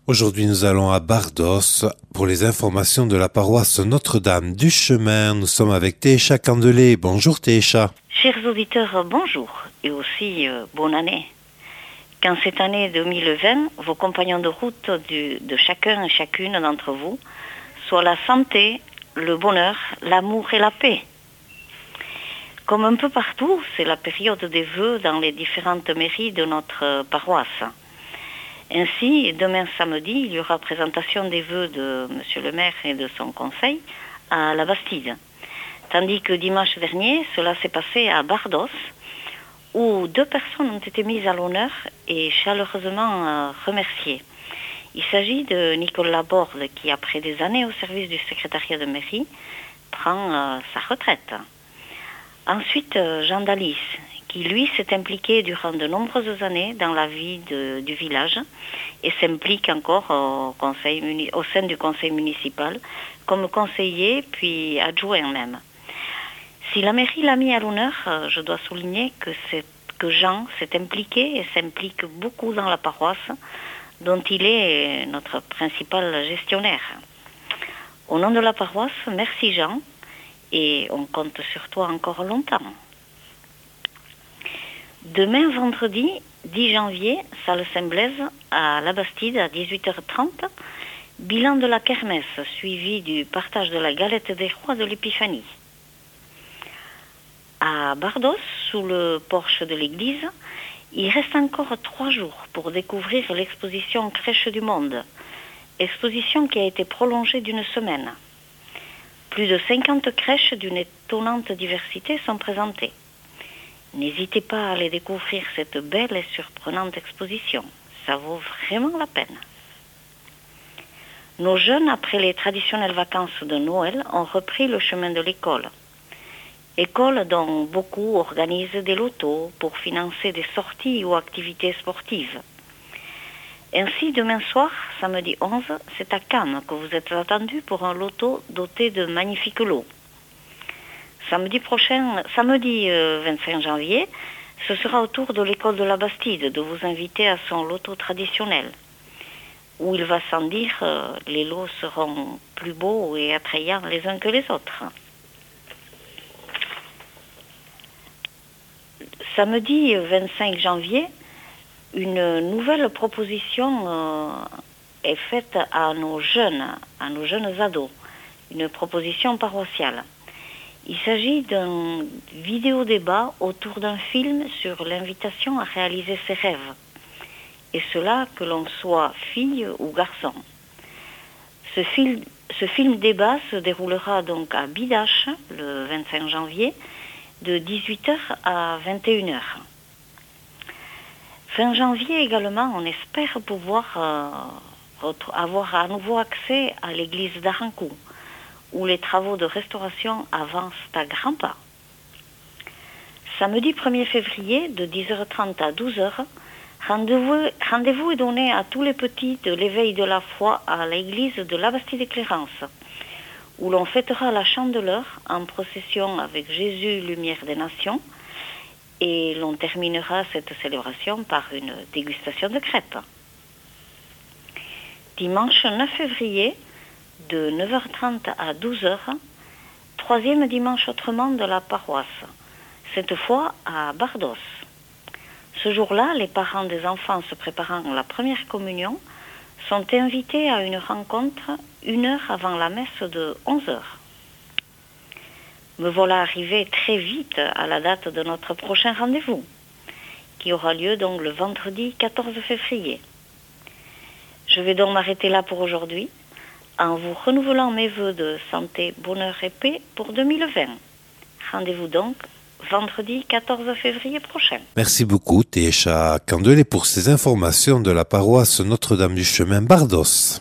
Aujourd'hui, nous allons à Bardos pour les informations de la paroisse Notre-Dame du Chemin. Nous sommes avec Técha Candelet. Bonjour Técha. Chers auditeurs, bonjour et aussi bonne année. Qu'en cette année 2020, vos compagnons de route de chacun et chacune d'entre vous soient la santé, le bonheur, l'amour et la paix. Comme un peu partout, c'est la période des vœux dans les différentes mairies de notre paroisse. Ainsi, demain samedi, il y aura présentation des vœux de Monsieur le maire et de son conseil à la Bastide. Tandis que dimanche dernier, cela s'est passé à Bardos, où 2 personnes ont été mises à l'honneur et chaleureusement remerciées. Il s'agit de Nicolas Borde, qui après des années au service du secrétariat de mairie, prend sa retraite. Ensuite, Jean Dalis, qui lui s'est impliqué durant de nombreuses années dans la vie du village et s'implique encore au sein du conseil municipal comme conseiller puis adjoint même. Si la mairie l'a mis à l'honneur, je dois souligner que Jean s'est impliqué et s'implique beaucoup dans la paroisse dont il est notre principal gestionnaire. Au nom de la paroisse, merci Jean et on compte sur toi encore longtemps. Demain, vendredi 10 janvier, salle Saint-Blaise, à la Bastide, à 18h30, bilan de la kermesse, suivi du partage de la galette des rois de l'Épiphanie. À Bardos, sous le porche de l'église, il reste encore 3 jours pour découvrir l'exposition Crèche du Monde, exposition qui a été prolongée d'1 semaine. Plus de 50 crèches d'une étonnante diversité sont présentées. N'hésitez pas à aller découvrir cette belle et surprenante exposition. Ça vaut vraiment la peine. Nos jeunes, après les traditionnelles vacances de Noël, ont repris le chemin de l'école. École dont beaucoup organisent des lotos pour financer des sorties ou activités sportives. Ainsi, demain soir, samedi 11, c'est à Cannes que vous êtes attendus pour un loto doté de magnifiques lots. Samedi 25 janvier, ce sera au tour de l'école de la Bastide de vous inviter à son loto traditionnel, où il va sans dire, les lots seront plus beaux et attrayants les uns que les autres. Samedi 25 janvier, une nouvelle proposition est faite à nos jeunes ados, une proposition paroissiale. Il s'agit d'un vidéo-débat autour d'un film sur l'invitation à réaliser ses rêves, et cela que l'on soit fille ou garçon. Ce film-débat se déroulera donc à Bidache, le 25 janvier, de 18h à 21h. Fin janvier également, on espère pouvoir avoir à nouveau accès à l'église d'Arancou, où les travaux de restauration avancent à grands pas. Samedi 1er février, de 10h30 à 12h, rendez-vous est donné à tous les petits de l'éveil de la foi à l'église de la Bastide-Clérance, où l'on fêtera la Chandeleur en procession avec Jésus, lumière des nations, et l'on terminera cette célébration par une dégustation de crêpes. Dimanche 9 février, de 9h30 à 12h, 3e dimanche autrement de la paroisse, cette fois à Bardos. Ce jour-là, les parents des enfants se préparant à la première communion sont invités à une rencontre 1 heure avant la messe de 11h. Me voilà arrivé très vite à la date de notre prochain rendez-vous, qui aura lieu donc le vendredi 14 février. Je vais donc m'arrêter là pour aujourd'hui, en vous renouvelant mes vœux de santé, bonheur et paix pour 2020. Rendez-vous donc vendredi 14 février prochain. Merci beaucoup Técha Candelet pour ces informations de la paroisse Notre-Dame du Chemin Bardos.